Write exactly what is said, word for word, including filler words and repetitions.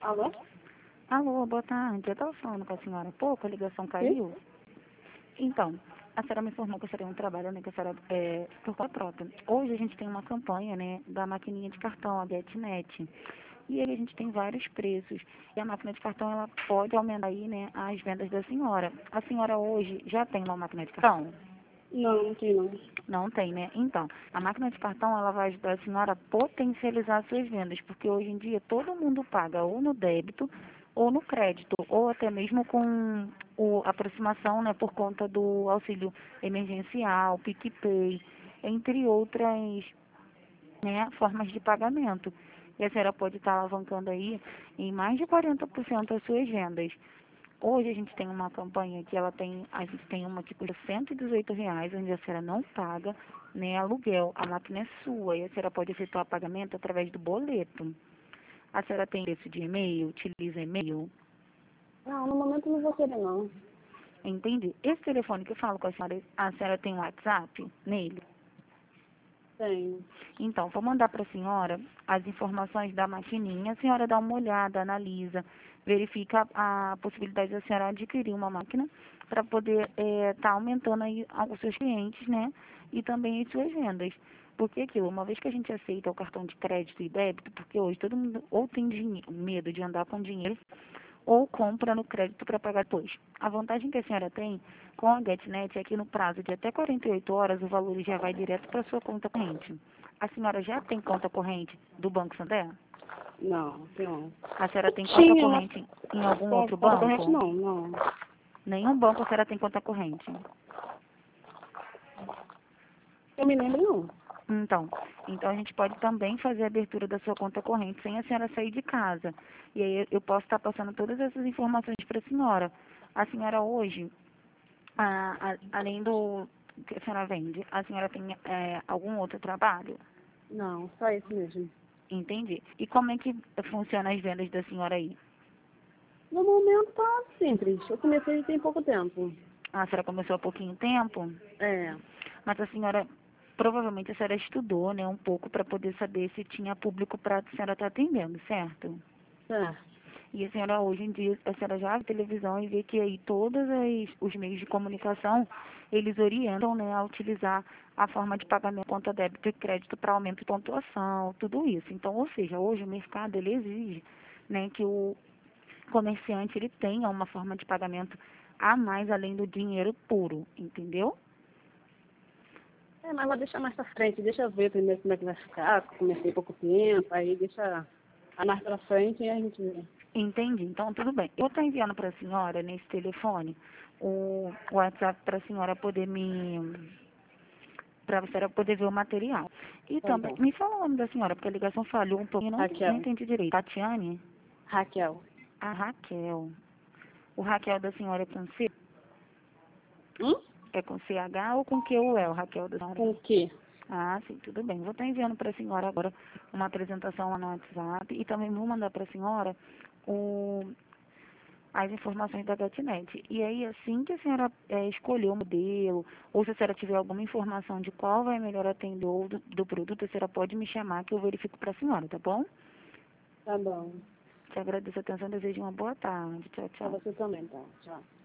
Alô? Alô, boa tarde. Eu estava falando com a senhora há pouco, a ligação caiu. Então, a senhora me informou que a senhora não trabalha, né, que a senhora é por conta própria. Hoje a gente tem uma campanha, né, da maquininha de cartão, a GetNet. E aí a gente tem vários preços. E a máquina de cartão, ela pode aumentar aí, né, as vendas da senhora. A senhora hoje já tem uma máquina de cartão? Não, não tem não. Não tem, né? Então, a máquina de cartão, ela vai ajudar a senhora a potencializar suas vendas, porque hoje em dia todo mundo paga ou no débito ou no crédito, ou até mesmo com o, a aproximação, né, por conta do auxílio emergencial, PicPay, entre outras, né, formas de pagamento. E a senhora pode estar alavancando aí em mais de quarenta por cento as suas vendas. Hoje a gente tem uma campanha que ela tem, a gente tem uma que custa cento e dezoito reais, onde a senhora não paga, né, aluguel. A máquina é sua e a senhora pode efetuar pagamento através do boleto. A senhora tem endereço de e-mail, utiliza e-mail? Não, no momento não vou querer não. Entendi. Esse telefone que eu falo com a senhora, a senhora tem um WhatsApp nele? Tenho. Então, vou mandar para a senhora as informações da maquininha. A senhora dá uma olhada, analisa, verifica a possibilidade da senhora adquirir uma máquina para poder estar aumentando aí os seus clientes, né? E também as suas vendas. Porque aquilo, uma vez que a gente aceita o cartão de crédito e débito, porque hoje todo mundo ou tem dinheiro, medo de andar com dinheiro, ou compra no crédito para pagar depois. A vantagem que a senhora tem com a GetNet é que no prazo de até quarenta e oito horas o valor já vai direto para a sua conta corrente. A senhora já tem conta corrente do Banco Santander? Não, tenho. A senhora tem conta Tinha, corrente em algum mas outro conta corrente banco? não, não. Nenhum banco a senhora tem conta corrente. Eu me lembro não. Então, então a gente pode também fazer a abertura da sua conta corrente sem a senhora sair de casa. E aí eu posso estar passando todas essas informações para a senhora. A senhora hoje, a- a- além do que a senhora vende, a senhora tem é, algum outro trabalho? Não, só isso mesmo. Entendi. E como é que funciona as vendas da senhora aí? No momento tá simples. Eu comecei tem pouco tempo. A senhora começou há pouquinho tempo, É. mas a senhora, provavelmente a senhora estudou, né, um pouco para poder saber se tinha público para a senhora estar atendendo, certo? É. E a senhora, hoje em dia, a senhora já vê televisão e vê que aí todos as, os meios de comunicação, eles orientam, né, a utilizar a forma de pagamento conta débito e crédito para aumento de pontuação, tudo isso. Então, ou seja, hoje o mercado, ele exige, né, que o comerciante, ele tenha uma forma de pagamento a mais além do dinheiro puro, entendeu? É, mas vou deixar mais pra frente. Deixa eu ver primeiro como é que vai ficar. Comecei pouco tempo, aí deixa a mais pra frente e a gente vê. Entendi. Então, tudo bem. Eu estou enviando para a senhora, nesse telefone, o WhatsApp para a senhora poder me para a senhora poder ver o material. E Tá também, bom. me fala o nome da senhora, porque a ligação falhou um pouquinho, não, ente- não Raquel. entendi direito. Tatiane? Raquel. A Raquel. O Raquel da senhora é com C? Hum? É com C H ou com Q U E, o Raquel da senhora? Com o quê? Ah, sim, tudo bem. Vou estar enviando para a senhora agora uma apresentação lá no WhatsApp e também vou mandar para a senhora o, as informações da GetNet. E aí, assim que a senhora é, escolher o modelo, ou se a senhora tiver alguma informação de qual vai melhor atender ou do, do produto, a senhora pode me chamar que eu verifico para a senhora, tá bom? Tá bom. Te agradeço a atenção, desejo uma boa tarde. Tchau, Pra tchau. você também, tá? Tchau.